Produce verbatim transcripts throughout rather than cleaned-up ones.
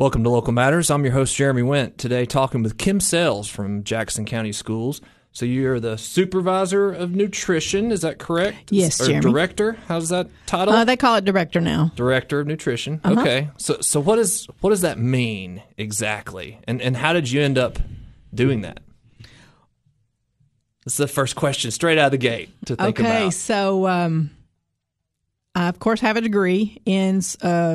Welcome to Local Matters. I'm your host, Jeremy Went. Today, talking with Kim Sells from Jackson County Schools. So you're the supervisor of nutrition, is that correct? Yes, or Jeremy. Director? How's that title? Uh, they call it director now. Director of nutrition. Uh-huh. Okay. So so what is what does that mean exactly? And and how did you end up doing that? That's the first question straight out of the gate to think okay, about. so um, I, of course, have a degree in uh,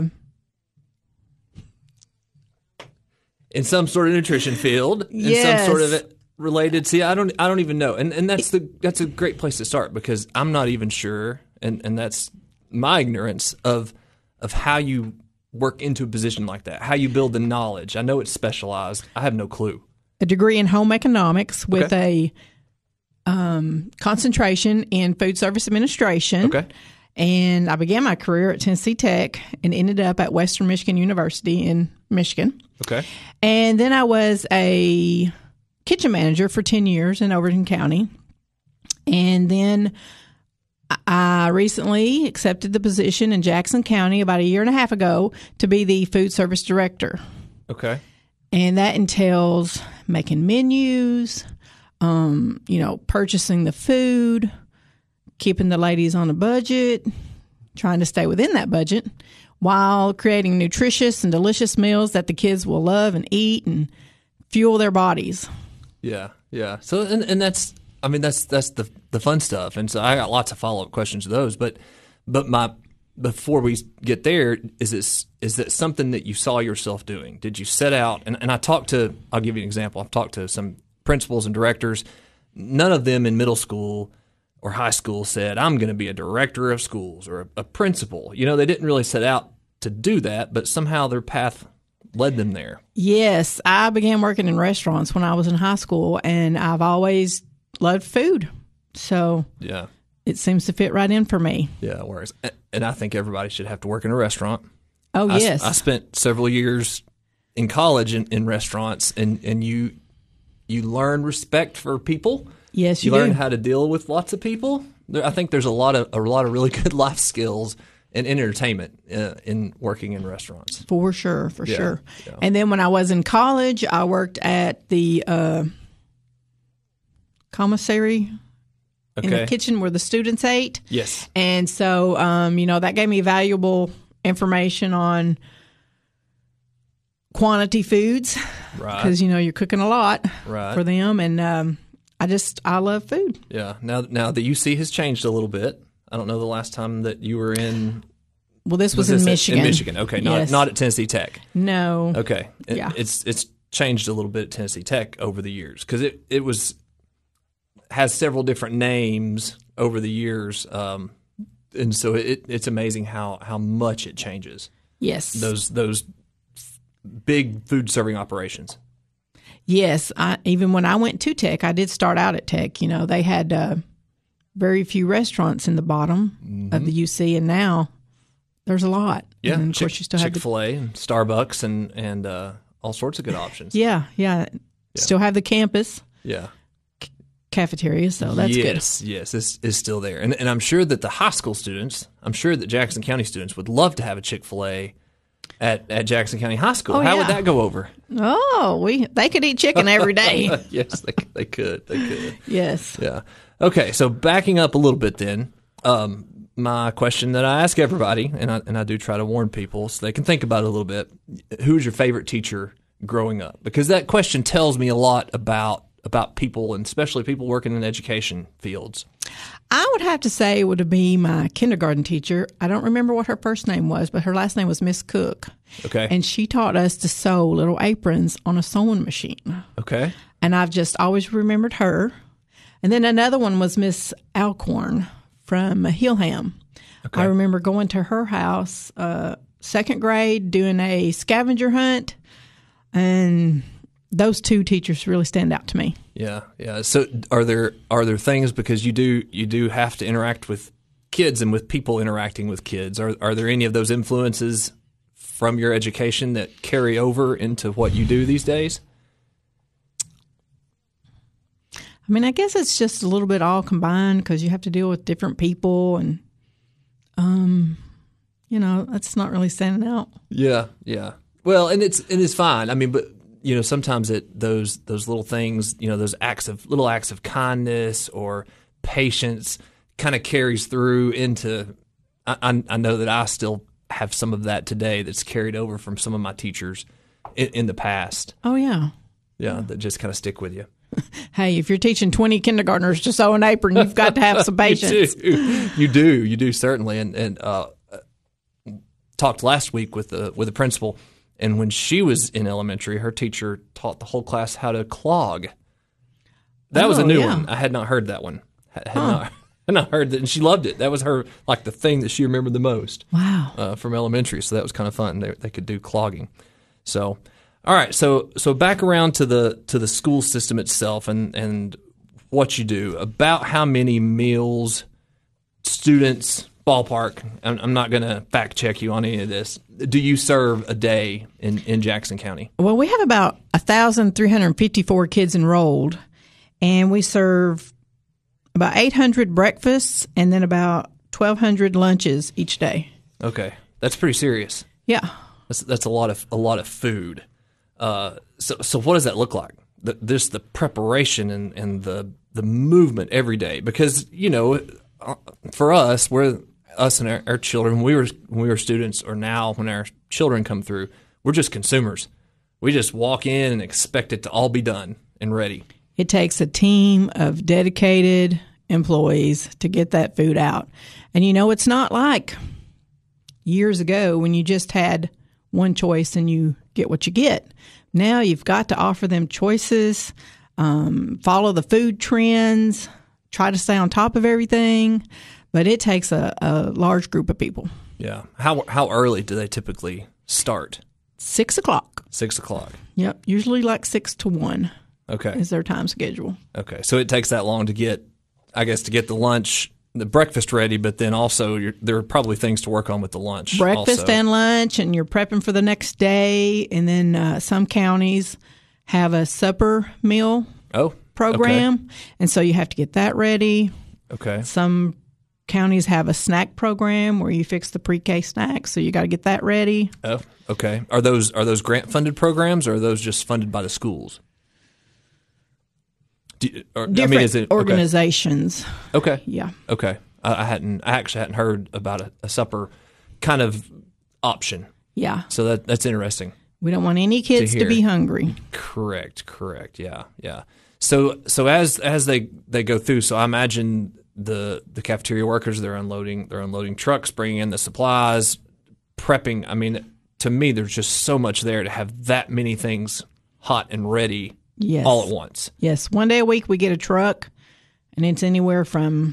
In some sort of nutrition field, in Yes. some sort of it related. See, I don't, I don't even know, and and that's the that's a great place to start because I'm not even sure, and, and that's my ignorance of of how you work into a position like that, how you build the knowledge. I know it's specialized. I have no clue. a degree in home economics with Okay. a um, concentration in food service administration. Okay. And I began my career at Tennessee Tech and ended up at Western Michigan University in Michigan. Okay. And then I was a kitchen manager for ten years in Overton County. And then I recently accepted the position in Jackson County about a year and a half ago to be the food service director. Okay. And that entails making menus, um, you know, purchasing the food, keeping the ladies on a budget, trying to stay within that budget, while creating nutritious and delicious meals that the kids will love and eat and fuel their bodies. Yeah. Yeah. So and and that's I mean that's that's the the fun stuff, and so I got lots of follow up questions to those, but but my before we get there, is this is that something that you saw yourself doing? Did you set out? And, and I talked to, I'll give you an example. I've talked to some principals and directors. None of them in middle school or high school said, I'm going to be a director of schools or a, a principal. You know, they didn't really set out to do that, but somehow their path led them there. Yes, I began working in restaurants when I was in high school, and I've always loved food. So Yeah. it seems to fit right in for me. Yeah, it works. And I think everybody should have to work in a restaurant. Oh, I, yes. I spent several years in college in, in restaurants, and, and you you learn respect for people. Yes, you, You learn do. how to deal with lots of people. There, I think there's a lot of a lot of really good life skills and entertainment uh, in working in restaurants. For sure, for Yeah, sure. yeah. And then when I was in college, I worked at the uh, commissary in the Okay. kitchen where the students ate. Yes. And so, um, you know, that gave me valuable information on quantity foods Right. because, you know, you're cooking a lot Right. for them. And um, I just, I love food. Yeah. Now now the U C has changed a little bit. I don't know the last time that you were in. Well, this was, this in at- Michigan. In Michigan. Okay. Not Yes. not at Tennessee Tech. No. Okay. It- Yeah. It's it's changed a little bit at Tennessee Tech over the years because it, it was has several different names over the years, um, and so it, it's amazing how, how much it changes. Yes. Those those big food serving operations. Yes, I, even when I went to Tech, I did start out at Tech. You know, they had uh, very few restaurants in the bottom Mm-hmm. of the U C, and now there's a lot. Yeah, and of Chick- course you still have the Chick-fil-A and Starbucks and and uh, all sorts of good options. yeah, yeah, still have the campus Yeah. cafeteria, so that's good. yes, yes, it's, it's still there, and and I'm sure that the high school students, I'm sure that Jackson County students would love to have a Chick-fil-A at, at Jackson County High School. Oh, How would yeah. that go over? Oh, we they could eat chicken every day. yes, they they could, they could. Yes. Yeah. Okay, so backing up a little bit, then, um, my question that I ask everybody, and I and I do try to warn people so they can think about it a little bit. Who's your favorite teacher growing up? Because that question tells me a lot about. about people, and especially people working in education fields. I would have to say it would be my kindergarten teacher. I don't remember what her first name was, but her last name was Miss Cook. Okay. And she taught us to sew little aprons on a sewing machine. Okay. And I've just always remembered her. And then another one was Miss Alcorn from Hillham. Okay. I remember going to her house, uh, second grade, doing a scavenger hunt, and those two teachers really stand out to me. Yeah, yeah. So are there are there things, because you do you do have to interact with kids and with people interacting with kids. Are are there any of those influences from your education that carry over into what you do these days? I mean, I guess it's just a little bit all combined because you have to deal with different people, and um, you know, that's not really standing out. Yeah, yeah. Well, and it's it is fine. I mean, but you know, sometimes it those those little things, you know, those acts of little acts of kindness or patience kind of carries through into. I, I, I know that I still have some of that today that's carried over from some of my teachers in, in the past. Oh yeah, yeah, that just kind of stick with you. Hey, if you're teaching twenty kindergartners to sew an apron, you've got to have some patience. you, do. you do, you do certainly, and and uh, talked last week with the with the principal. And when she was in elementary, her teacher taught the whole class how to clog. That oh, was a new yeah. one. I had not heard that one. Had, had, oh. not, had not heard that, and she loved it. That was her like the thing that she remembered the most. Wow! Uh, from elementary, so that was kind of fun. They they could do clogging. So, all right. So so back around to the to the school system itself, and and what you do. About how many meals students. Ballpark. I'm, I'm not going to fact check you on any of this. Do you serve a day in, in Jackson County? Well, we have about one thousand three hundred fifty-four kids enrolled, and we serve about eight hundred breakfasts and then about twelve hundred lunches each day. Okay, that's pretty serious. Yeah, that's that's a lot of a lot of food. Uh, so so what does that look like? The, this the preparation and, and the the movement every day, because you know for us we're. Us and our, our children, when we were when we were students, or now when our children come through, we're just consumers. We just walk in and expect it to all be done and ready. It takes a team of dedicated employees to get that food out. And you know, it's not like years ago when you just had one choice and you get what you get. Now you've got to offer them choices, um, follow the food trends, try to stay on top of everything. But it takes a, a large group of people. Yeah. How how early do they typically start? Six o'clock. Six o'clock. Yep. Usually like six to one. Okay. Is their time schedule. Okay. So it takes that long to get, I guess, to get the lunch, the breakfast ready, but then also you're, there are probably things to work on with the lunch. Breakfast also. and lunch, and you're prepping for the next day. And then uh, some counties have a supper meal oh, program. Okay. And so you have to get that ready. Okay. Some counties have a snack program where you fix the pre-K snacks, so you got to get that ready. Oh, okay. Are those are those grant funded programs, or are those just funded by the schools? Do you, or, Different I mean, is it, organizations. Okay. okay. Yeah. Okay. I, I hadn't. I actually hadn't heard about a, a supper kind of option. Yeah. So that that's interesting. We don't want any kids to, to be hungry. Correct. Correct. Yeah. Yeah. So so as as they, they go through, so I imagine. The the cafeteria workers, they're unloading they're unloading trucks, bringing in the supplies, prepping. I mean, to me, there's just so much there to have that many things hot and ready yes. all at once. Yes. One day a week we get a truck, and it's anywhere from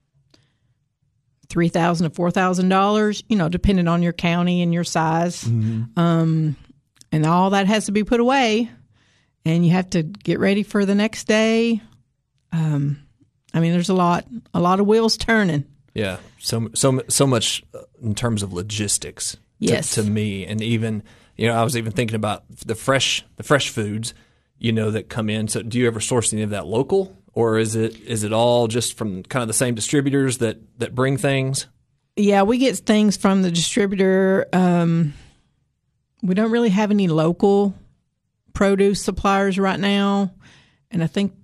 three thousand dollars to four thousand dollars, you know, depending on your county and your size. Mm-hmm. Um, and all that has to be put away, and you have to get ready for the next day. Um I mean, there's a lot, a lot of wheels turning. Yeah, so so so much in terms of logistics. Yes. To, to me, and even you know, I was even thinking about the fresh, the fresh foods, you know, that come in. So, do you ever source any of that local, or is it is it all just from kind of the same distributors that that bring things? Yeah, we get things from the distributor. Um, we don't really have any local produce suppliers right now, and I think.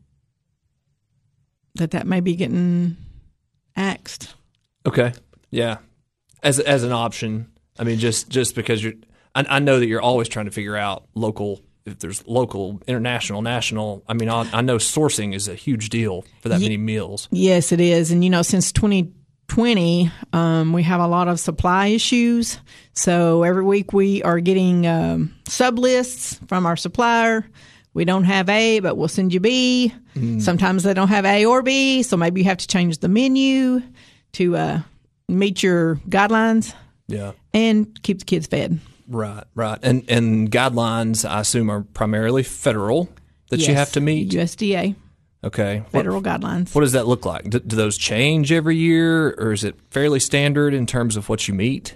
that that may be getting axed. Okay. Yeah. As as an option. I mean, just, just because you're I, I know that you're always trying to figure out local, if there's local, international, national. I mean, I, I know sourcing is a huge deal for that Ye- many meals. Yes, it is. And, you know, since twenty twenty, um, we have a lot of supply issues. So every week we are getting um, sub lists from our supplier. We don't have A, but we'll send you B. Mm. Sometimes they don't have A or B, so maybe you have to change the menu to uh, meet your guidelines. Yeah, and keep the kids fed. Right, right. And and guidelines, I assume, are primarily federal that yes, you have to meet? U S D A. Okay. Federal what, guidelines. What does that look like? Do, do those change every year, or is it fairly standard in terms of what you meet?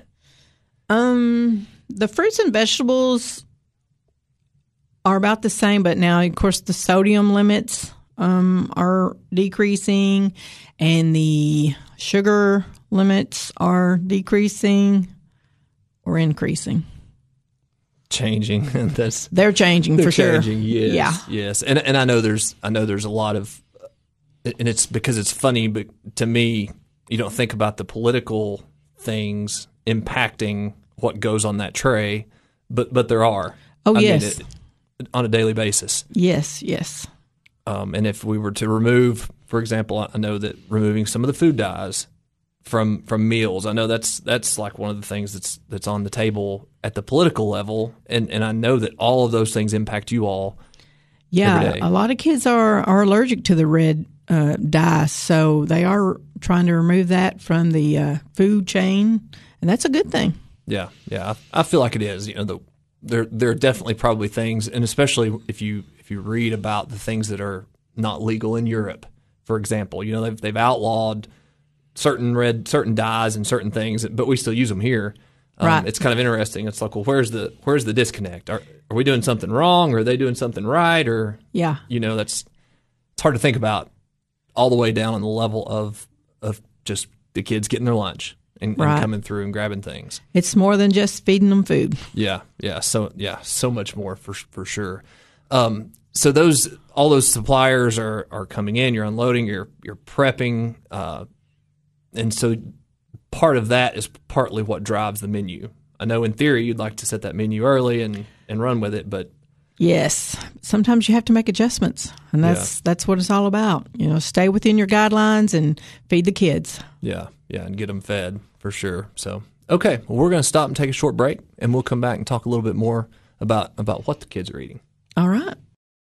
Um, the fruits and vegetables are about the same, but now, of course, the sodium limits um, are decreasing, and the sugar limits are decreasing or increasing. changing. That's They're changing they're for changing, sure. Yes, Yeah. yes, and and I know there's I know there's a lot of, and it's because it's funny, but to me, you don't think about the political things impacting what goes on that tray, but but there are. Oh I yes. mean, it, on a daily basis. Yes. Yes. Um, and if we were to remove, for example, I know that removing some of the food dyes from from meals, I know that's that's like one of the things that's that's on the table at the political level, and, and I know that all of those things impact you all. Yeah, every day. a lot of kids are, are allergic to the red uh, dye, so they are trying to remove that from the uh, food chain, and that's a good thing. Yeah, yeah, I, I feel like it is. You know, the, there there are definitely probably things, and especially if you if you read about the things that are not legal in Europe, for example, you know they've they've outlawed certain red certain dyes and certain things, but we still use them here. Um, Right. It's kind of interesting. It's like, well, where's the where's the disconnect? Are are we doing something wrong? Or are they doing something right? Or Yeah. you know, that's it's hard to think about all the way down on the level of of just the kids getting their lunch and, Right. and coming through and grabbing things. It's more than just feeding them food. Yeah, yeah. So yeah, so much more for for sure. Um, so those all those suppliers are are coming in. You're unloading. You're you're prepping. Uh, And so part of that is partly what drives the menu. I know in theory you'd like to set that menu early and, and run with it, but Yes. Sometimes you have to make adjustments, and that's Yeah. that's what it's all about. You know, stay within your guidelines and feed the kids. yeah, yeah, and get them fed for sure. So, okay, well, we're going to stop and take a short break, and we'll come back and talk a little bit more about, about what the kids are eating. All right.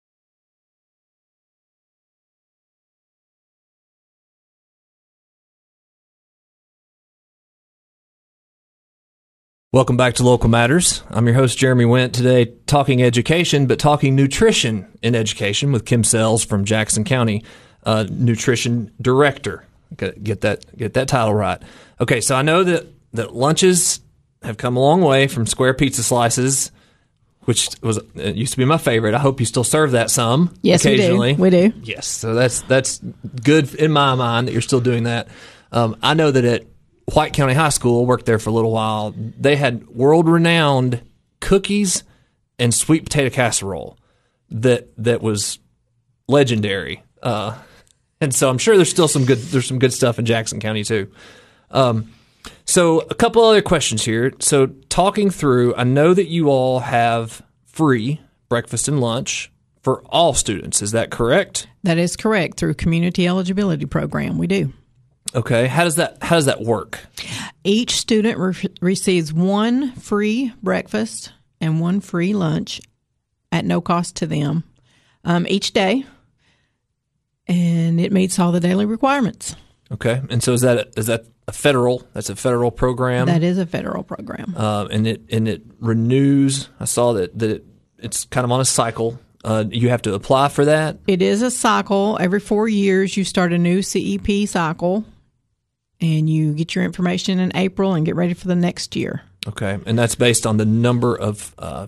Welcome back to Local Matters. I'm your host, Jeremy Went, today talking education, but talking nutrition in education with Kim Sells from Jackson County, uh, Nutrition Director. Get, get that get that title right. Okay, so I know that, that lunches have come a long way from square pizza slices, which was it used to be my favorite. I hope you still serve that some Yes, occasionally. we do. We do. Yes, so that's that's good in my mind that you're still doing that. Um, I know that at White County High School, worked there for a little while, they had world-renowned cookies and sweet potato casserole that that was legendary. Uh, and so I'm sure there's still some good there's some good stuff in Jackson County too. Um, so a couple other questions here. So talking through, I know that you all have free breakfast and lunch for all students. Is that correct? That is correct. Through Community Eligibility Program, we do. Okay. How does that how does that work? Each student re- receives one free breakfast and one free lunch at no cost to them um, each day, and it meets all the daily requirements. Okay. And so is that a, is that a federal? That's a federal program. That is a federal program. Uh, and it and it renews. I saw that that it, it's kind of on a cycle. Uh, you have to apply for that. It is a cycle. Every four years, you start a new C E P cycle, and you get your information in April and get ready for the next year. Okay, and that's based on the number of uh,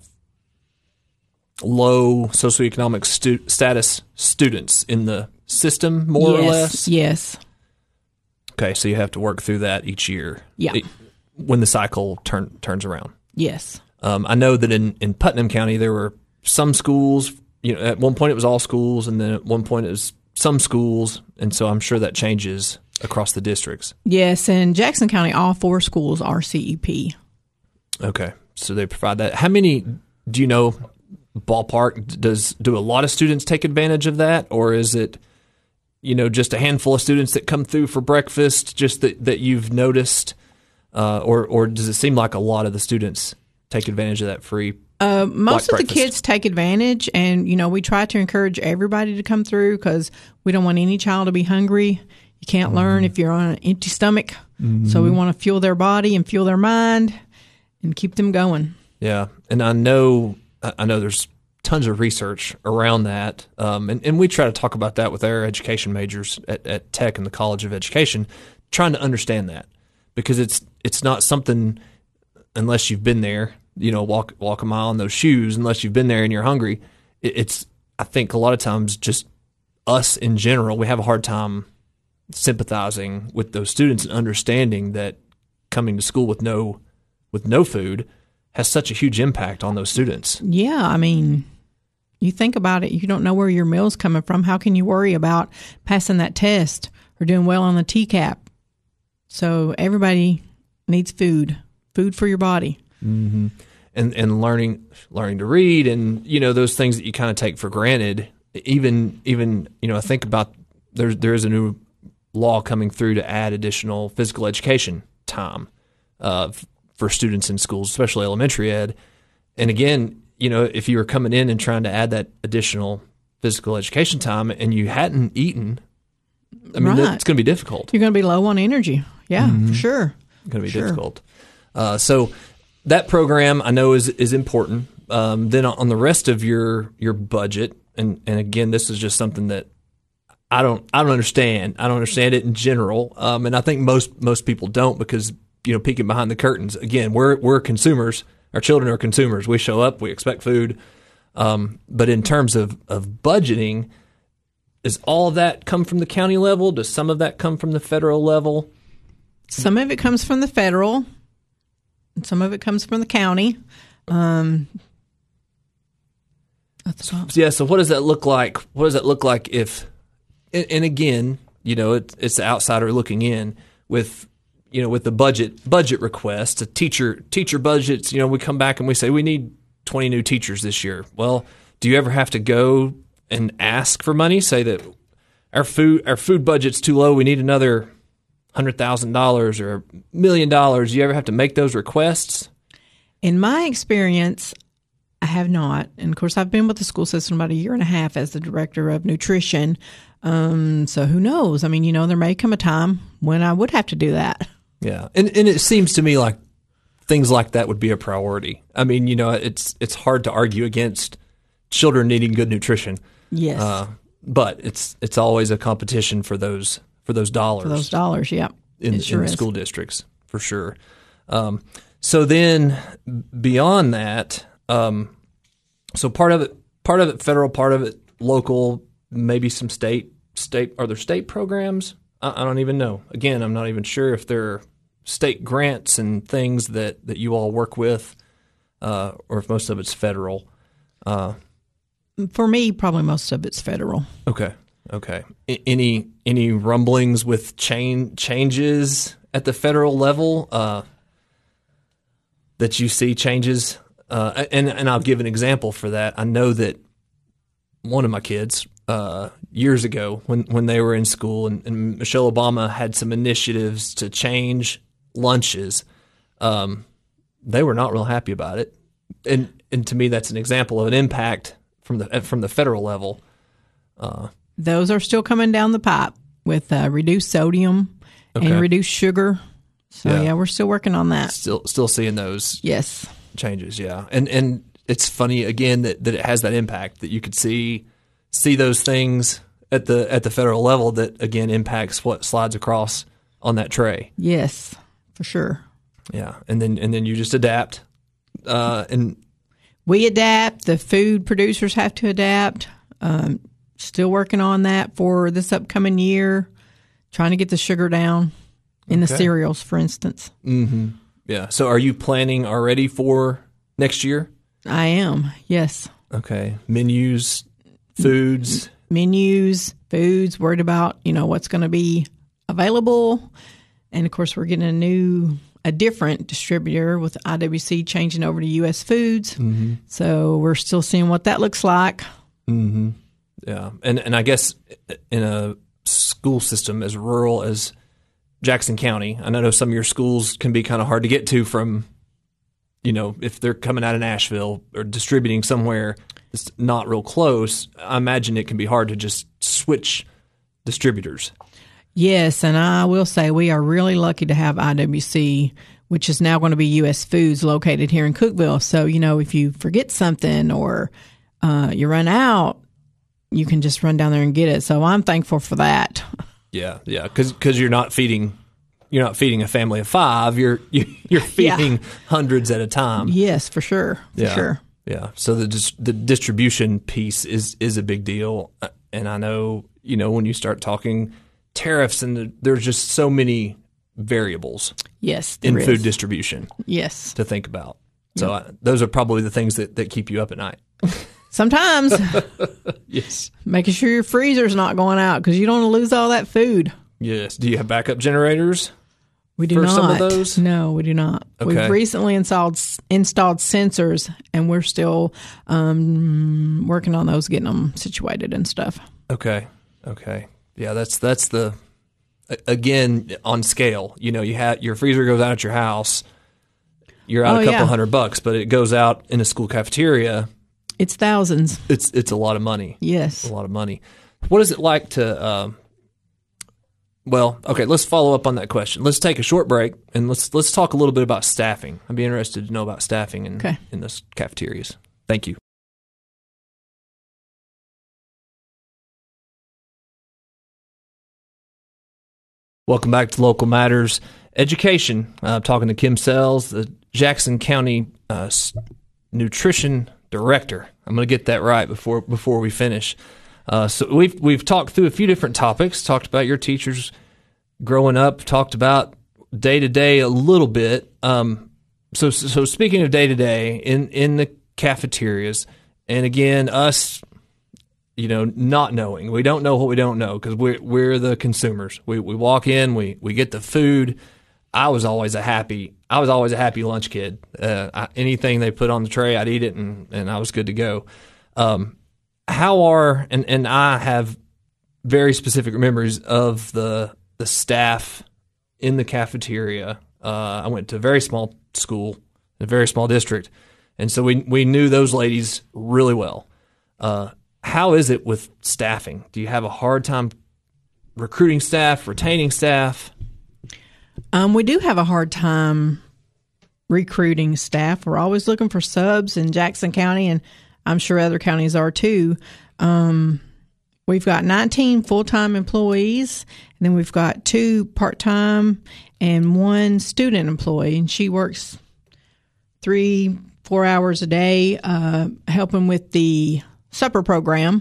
low socioeconomic stu- status students in the system, more yes, or less. Yes. Okay, so you have to work through that each year. Yeah. It- when the cycle turn, turns around. Yes. Um, I know that in, in Putnam County there were some schools. You know, at one point it was all schools, and then at one point it was some schools, and so I'm sure that changes across the districts. Yes, in Jackson County, all four schools are C E P. Okay, so they provide that. How many do you know? Ballpark, does do a lot of students take advantage of that, or is it, you know, just a handful of students that come through for breakfast, just that, that you've noticed, uh, or or does it seem like a lot of the students take advantage of that free? Uh, most Black of the breakfast. kids take advantage, and you know we try to encourage everybody to come through because we don't want any child to be hungry. You can't Mm-hmm. learn if you're on an empty stomach, mm-hmm. so we want to fuel their body and fuel their mind and keep them going. Yeah, and I know I know there's tons of research around that, um, and and we try to talk about that with our education majors at, at Tech and the College of Education, trying to understand that because it's it's not something unless you've been there. You know, walk walk a mile in those shoes. Unless you've been there and you're hungry, it, it's I think a lot of times just us in general, we have a hard time sympathizing with those students and understanding that coming to school with no with no food has such a huge impact on those students. Yeah, I mean, you think about it, you don't know where your meal's coming from. How can you worry about passing that test or doing well on the T CAP? So everybody needs food, food for your body. Mm-hmm. And and learning learning to read, and you know those things that you kind of take for granted. Even even you know I think about there's there is a new law coming through to add additional physical education time uh, f- for students in schools, especially elementary ed. And again, you know, if you were coming in and trying to add that additional physical education time and you hadn't eaten, I mean, Right. it's going to be difficult. You're going to be low on energy. Yeah, Mm-hmm. for sure. It's going to be Sure. difficult. Uh, so that program I know is is important. Um, then on the rest of your your budget, and and again, this is just something that I don't I don't understand. I don't understand it in general, um, and I think most most people don't because you know peeking behind the curtains. Again, we're we're consumers. Our children are consumers. We show up, we expect food, um, but in terms of of budgeting, does all of that come from the county level? Does some of that come from the federal level? Some of it comes from the federal, and some of it comes from the county. Um, that's about, Yeah. So what does that look like? What does that look like if? And, and again, you know, it, it's the outsider looking in with, you know, with the budget budget request, a teacher teacher budgets. You know, we come back and we say we need twenty new teachers this year. Well, do you ever have to go and ask for money? Say that our food our food budget's too low. We need another hundred thousand dollars or a million dollars. Do you ever have to make those requests? in my experience, I have not. And of course, I've been with the school system about a year and a half as the director of nutrition. Um, so who knows? I mean, you know, there may come a time when I would have to do that. Yeah, and and it seems to me like things like that would be a priority. I mean, you know, it's it's hard to argue against children needing good nutrition. Yes. Uh, but it's it's always a competition for those for those dollars For those dollars, yeah. in, It sure in is. school districts for sure. Um, so then beyond that, um, so part of it part of it federal, part of it local, maybe some state state are there state programs? I, I don't even know. Again, I'm not even sure if there are state grants and things that, that you all work with, uh, or if most of it's federal. Uh, For me, probably most of it's federal. Okay. Okay. I- any any rumblings with chain changes at the federal level uh, that you see changes? Uh, and and I'll give an example for that. I know that one of my kids uh, years ago, when when they were in school, and, and Michelle Obama had some initiatives to change lunches, um, they were not real happy about it. And and to me, that's an example of an impact from the from the federal level. Uh, Those are still coming down the pipe with uh, reduced sodium Okay. and reduced sugar. So, Yeah. yeah. we're still working on that. still still seeing those Yes. changes, yeah. And and it's funny again that, that it has that impact that you could see see those things at the at the federal level that again impacts what slides across on that tray. Yes, for sure. Yeah. And then and then you just adapt. Uh, and We adapt. The food producers have to adapt. Um, still working on that for this upcoming year, trying to get the sugar down in the Okay. cereals, for instance. yeah. So are you planning already for next year? I am, yes. Okay. Menus, foods. Menus, foods, worried about, you know, what's going to be available. And of course, we're getting a new, a different distributor with I W C changing over to U S Foods. Mm-hmm. So we're still seeing what that looks like. Yeah, and and I guess in a school system as rural as Jackson County, I know some of your schools can be kind of hard to get to from, you know, if they're coming out of Nashville or distributing somewhere that's not real close. I imagine it can be hard to just switch distributors. Yes, and I will say we are really lucky to have I W C, which is now going to be U S Foods located here in Cookeville. So, you know, if you forget something or uh, you run out, you can just run down there and get it. So I'm thankful for that. Yeah, yeah, because you're not feeding you're not feeding a family of five. You're you, you're feeding hundreds at a time. Yes, for sure. For Yeah, sure. yeah. So the dis- the distribution piece is is a big deal, and I know you know when you start talking tariffs and the, there's just so many variables Yes, in there food is. distribution Yes. to think about. So I, those are probably the things that, that keep you up at night. Sometimes. Yes. Making sure your freezer's not going out because you don't want to lose all that food. Yes. Do you have backup generators? We do for not. some of those? No, we do not. Okay. We've recently installed installed sensors, and we're still um, working on those, getting them situated and stuff. Okay. Okay. Yeah, that's that's the again on scale. You know, you have your freezer goes out at your house. You're out Oh, a couple yeah. hundred bucks, but it goes out in a school cafeteria. It's thousands. It's it's a lot of money. Yes. A lot of money. What is it like to? Um, well, okay. Let's follow up on that question. Let's take a short break and let's let's talk a little bit about staffing. I'd be interested to know about staffing in Okay. in those cafeterias. Thank you. Welcome back to Local Matters Education. Uh, I'm talking to Kim Sells, the Jackson County uh, s- Nutrition Director. I'm going to get that right before before we finish. Uh, so we've we've talked through a few different topics. Talked about your teachers growing up. Talked about day to day a little bit. Um, so so speaking of day to day in in the cafeterias, and again us. You know, not knowing. We don't know what we don't know because we're we're the consumers. We we walk in, we we get the food. I was always a happy. I was always a happy lunch kid. Uh, I, anything they put on the tray, I'd eat it, and, and I was good to go. Um, how are and and I have very specific memories of the the staff in the cafeteria. Uh, I went to a very small school, a very small district, and so we we knew those ladies really well. Uh, How is it with staffing? Do you have a hard time recruiting staff, retaining staff? Um, we do have a hard time recruiting staff. We're always looking for subs in Jackson County, and I'm sure other counties are too. Um, we've got nineteen full-time employees, and then we've got two part-time and one student employee, and she works three, four hours a day uh, helping with the supper program,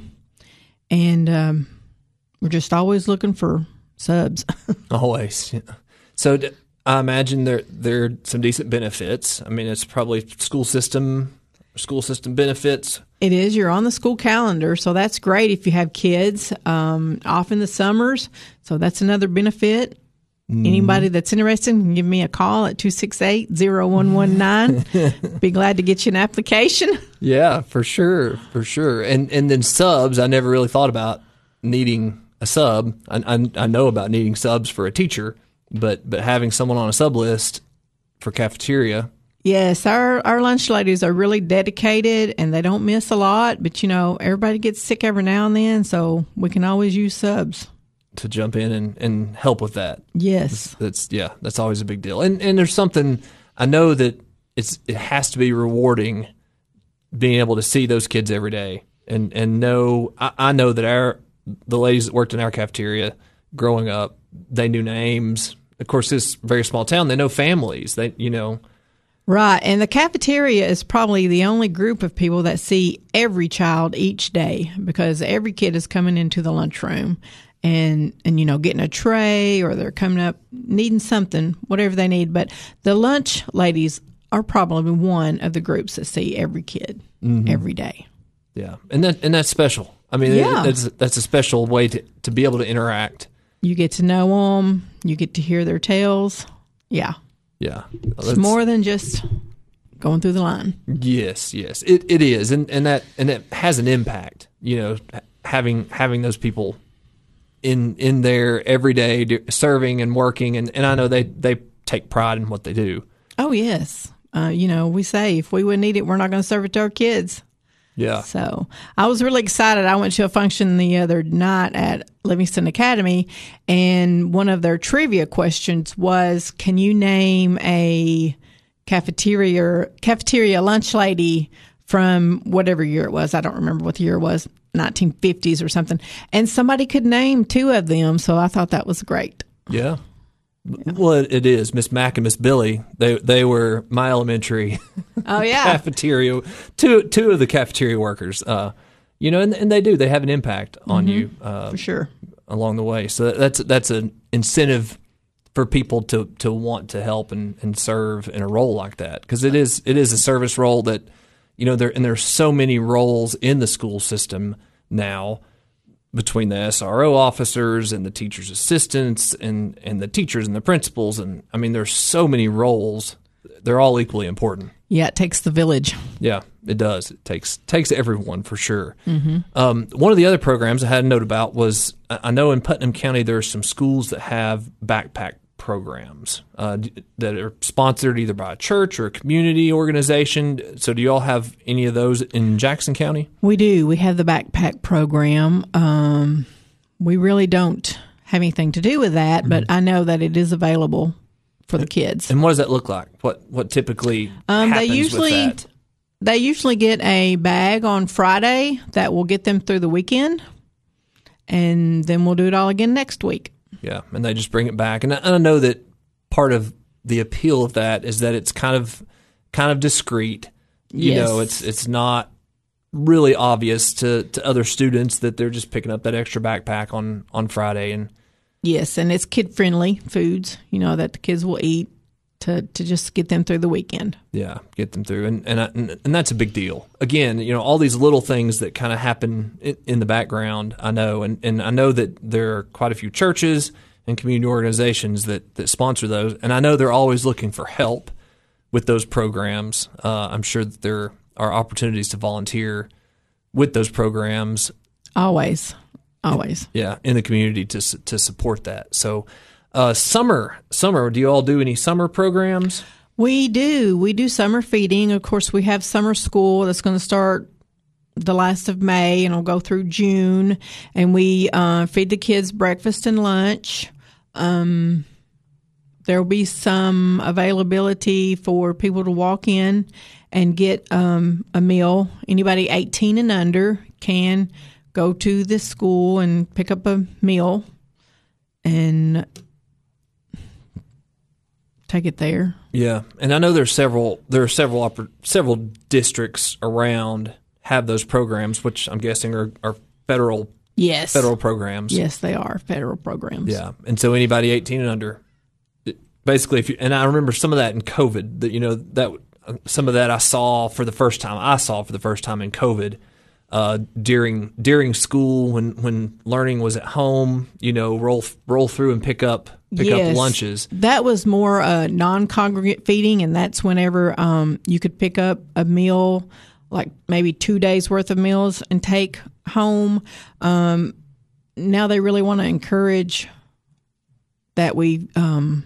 and um, we're just always looking for subs. Always. Yeah. So d- I imagine there there are some decent benefits. I mean, it's probably school system school system benefits. It is. You're on the school calendar, so that's great if you have kids um, off in the summers. So that's another benefit. Mm. Anybody that's interested can give me a call at two six eight, zero one one nine. Be glad to get you an application. Yeah, for sure, for sure. And and then subs, I never really thought about needing a sub. I, I, I know about needing subs for a teacher, but but having someone on a sub list for cafeteria. Yes, our, our lunch ladies are really dedicated, and they don't miss a lot. But, you know, everybody gets sick every now and then, so we can always use subs To jump in and, and help with that. Yes. That's, yeah, that's always a big deal. And and there's something, I know that it's it has to be rewarding being able to see those kids every day and, and know, I, I know that our, the ladies that worked in our cafeteria growing up, they knew names. Of course, this very small town, they know families. They, you know. Right. And the cafeteria is probably the only group of people that see every child each day, because every kid is coming into the lunchroom and, and, you know, getting a tray, or they're coming up needing something, whatever they need. But the lunch ladies are probably one of the groups that see every kid mm-hmm. every day. Yeah. And that, and that's special. I mean, yeah. that's, that's a special way to, to be able to interact. You get to know them. You get to hear their tales. Yeah. Yeah. It's more than just going through the line. Yes, yes. It it is. And and that and it has an impact, you know, having having those people in in there every day serving and working, and, and I know they, they take pride in what they do. Oh, yes. Uh, you know, we say if we wouldn't eat it, we're not going to serve it to our kids. Yeah. So I was really excited. I went to a function the other night at Livingston Academy, and one of their trivia questions was, can you name a cafeteria cafeteria lunch lady from whatever year it was? I don't remember what the year was, nineteen fifties or something. And somebody could name two of them, so I thought that was great. Yeah. Yeah. Well, it, it is. Miss Mack and Miss Billy, they they were my elementary oh, yeah. cafeteria, two two of the cafeteria workers. Uh, you know, and, and they do. They have an impact on mm-hmm. you. Uh, For sure. Along the way. So that's that's an incentive for people to, to want to help and, and serve in a role like that, because it is it is a service role that, you know, there and there's so many roles in the school system now, between the S R O officers and the teachers' assistants and, and the teachers and the principals. And I mean, there's so many roles. They're all equally important. Yeah, it takes the village. Yeah, it does. It takes takes everyone for sure. Mm-hmm. Um, one of the other programs I had a note about was, I know in Putnam County there are some schools that have backpack programs uh, that are sponsored either by a church or a community organization. So do you all have any of those in Jackson County? We do. We have the backpack program. Um, we really don't have anything to do with that, mm-hmm. but I know that it is available for the kids. And what does that look like? What what typically um, happens they usually, with that? They usually get a bag on Friday that will get them through the weekend, and then we'll do it all again next week. Yeah, and they just bring it back. And I, and I know that part of the appeal of that is that it's kind of kind of discreet. You yes. know, it's it's not really obvious to, to other students that they're just picking up that extra backpack on, on Friday. And yes, and it's kid-friendly foods, you know, that the kids will eat to, to just get them through the weekend. Yeah, get them through. And and, I, and and that's a big deal. Again, you know, all these little things that kind of happen in, in the background, I know. And, and I know that there are quite a few churches and community organizations that, that sponsor those. And I know they're always looking for help with those programs. Uh, I'm sure that there are opportunities to volunteer with those programs. Always, always. Yeah, in the community to to support that. So uh, summer, summer, do you all do any summer programs? We do. We do summer feeding. Of course, we have summer school that's going to start the last of May and it'll go through June. And we uh, feed the kids breakfast and lunch. Um, there will be some availability for people to walk in and get um, a meal. Anybody eighteen and under can go to this school and pick up a meal and take it there. Yeah, and I know there's several there are several oper- several districts around have those programs, which I'm guessing are, are federal yes federal programs. Yes, they are federal programs. Yeah, and so anybody eighteen and under, basically, if you and I remember some of that in COVID. That you know that some of that I saw for the first time. I saw for the first time in COVID. Uh, during during school when, when learning was at home, you know, roll roll through and pick up pick yes, up lunches. That was more uh, non-congregate feeding, and that's whenever um, you could pick up a meal, like maybe two days worth of meals, and take home. Um, now they really want to encourage that we. Um,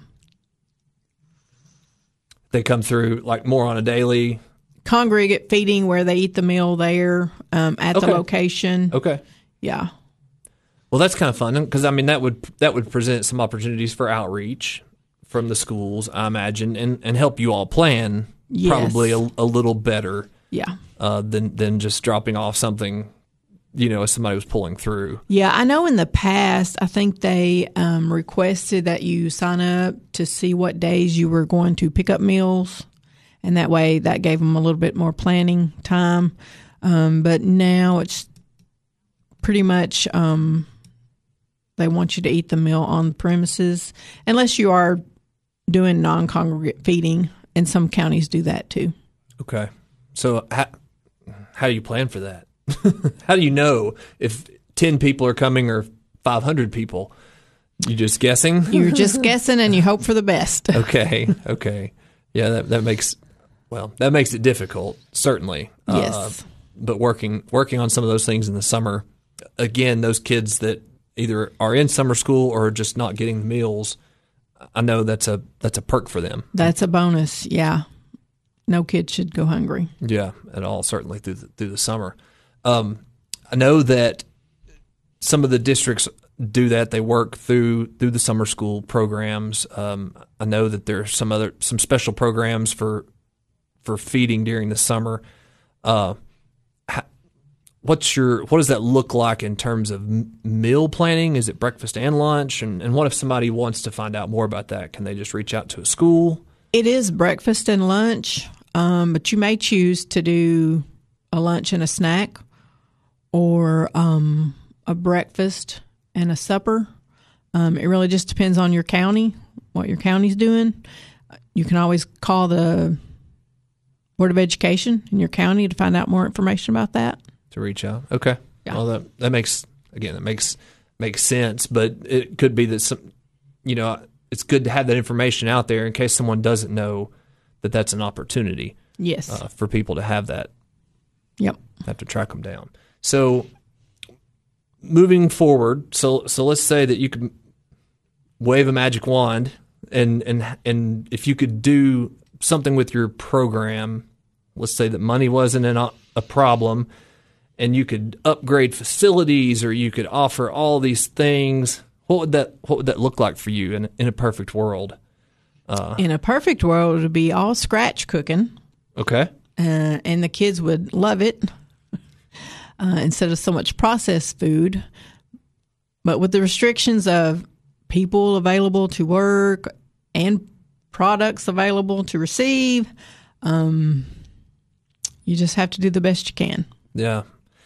they come through like more on a daily. Congregate feeding where they eat the meal there um, at okay. the location. Okay. Yeah. Well, that's kind of fun because I mean that would that would present some opportunities for outreach from the schools, I imagine, and, and help you all plan yes. probably a, a little better. Yeah. Uh, than than just dropping off something, you know, as somebody was pulling through. Yeah, I know in the past, I think they um, requested that you sign up to see what days you were going to pick up meals. And that way, that gave them a little bit more planning time. Um, but now it's pretty much um, they want you to eat the meal on the premises, unless you are doing non-congregate feeding, and some counties do that too. Okay. So how, how do you plan for that? How do you know if ten people are coming or five hundred people? You just guessing? You're just guessing, and you hope for the best. Okay. Okay. Yeah, that, that makes... Well, that makes it difficult, certainly. Yes. Uh, but working working on some of those things in the summer, again, those kids that either are in summer school or are just not getting meals, I know that's a that's a perk for them. That's a bonus, yeah. No kid should go hungry. Yeah, at all, certainly through the, through the summer. Um, I know that some of the districts do that. They work through through the summer school programs. Um, I know that there are some other some special programs for for feeding during the summer. Uh, what's your what does that look like in terms of m- meal planning? Is it breakfast and lunch? And, and what if somebody wants to find out more about that? Can they just reach out to a school? It is breakfast and lunch, um, but you may choose to do a lunch and a snack, or um, a breakfast and a supper. Um, it really just depends on your county, what your county's doing. You can always call the Board of Education in your county to find out more information about that. To reach out. Okay. Yeah. Well, that, that makes, again, that makes makes sense, but it could be that some, you know, it's good to have that information out there in case someone doesn't know that that's an opportunity. Yes. Uh, for people to have that. Yep. Have to track them down. So moving forward, so so let's say that you could wave a magic wand, and and and if you could do something with your program, let's say that money wasn't an, a problem, and you could upgrade facilities or you could offer all these things, what would that what would that look like for you in in a perfect world? Uh, in a perfect world, it would be all scratch cooking. Okay. Uh, and the kids would love it uh, instead of so much processed food. But with the restrictions of people available to work and products available to receive, um, you just have to do the best you can. Yeah.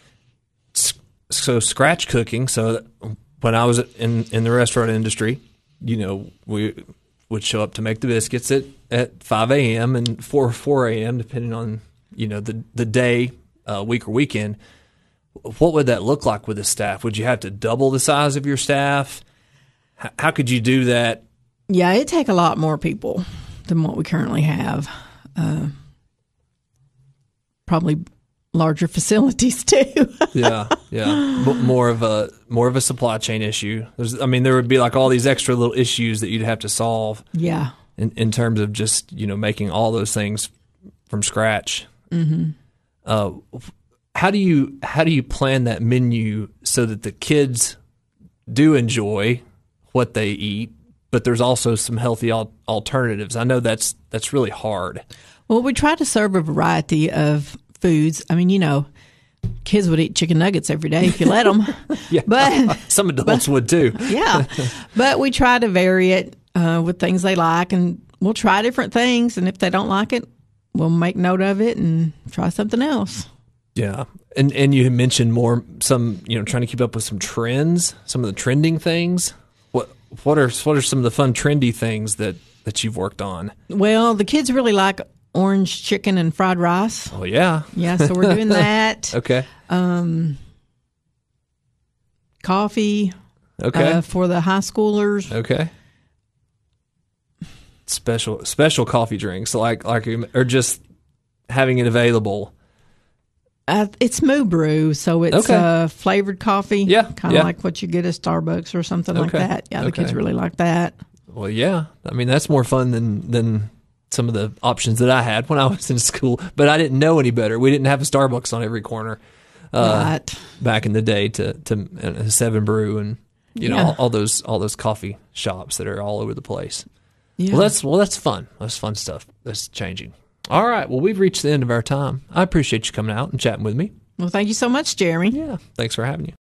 So scratch cooking. So when I was in, in the restaurant industry, you know, we would show up to make the biscuits at, at five a.m. and four or four a.m. depending on, you know, the, the day, uh, week or weekend. What would that look like with the staff? Would you have to double the size of your staff? H- how could you do that? Yeah, it'd take a lot more people than what we currently have. Uh, probably larger facilities too. yeah, yeah. M- more of a more of a supply chain issue. There's, I mean, there would be like all these extra little issues that you'd have to solve. Yeah. In in terms of just, you know, making all those things from scratch. Mm-hmm. Uh, how do you how do you plan that menu so that the kids do enjoy what they eat, but there's also some healthy al- alternatives? I know that's that's really hard. Well, we try to serve a variety of foods. I mean, you know, kids would eat chicken nuggets every day if you let them. Yeah, but some adults but, would too. Yeah, but we try to vary it uh, with things they like, and we'll try different things. And if they don't like it, we'll make note of it and try something else. Yeah, and and you mentioned more some, you know, trying to keep up with some trends, some of the trending things. What what are what are some of the fun trendy things that, that you've worked on? Well, the kids really like orange chicken and fried rice. Oh yeah, yeah. So we're doing that. Okay. Um, coffee. Okay. Uh, for the high schoolers. Okay. Special special coffee drinks, like like or just having it available. Uh, it's Moo Brew, so it's okay. uh, flavored coffee. Yeah, kind of yeah. like what you get at Starbucks or something okay. like that. Yeah, the okay. kids really like that. Well, yeah. I mean, that's more fun than than some of the options that I had when I was in school. But I didn't know any better. We didn't have a Starbucks on every corner uh, right. back in the day. To to uh, Seven Brew and you know yeah. all, all those all those coffee shops that are all over the place. Yeah. Well, that's well, that's fun. That's fun stuff. That's changing. All right. Well, we've reached the end of our time. I appreciate you coming out and chatting with me. Well, thank you so much, Jeremy. Yeah. Thanks for having you.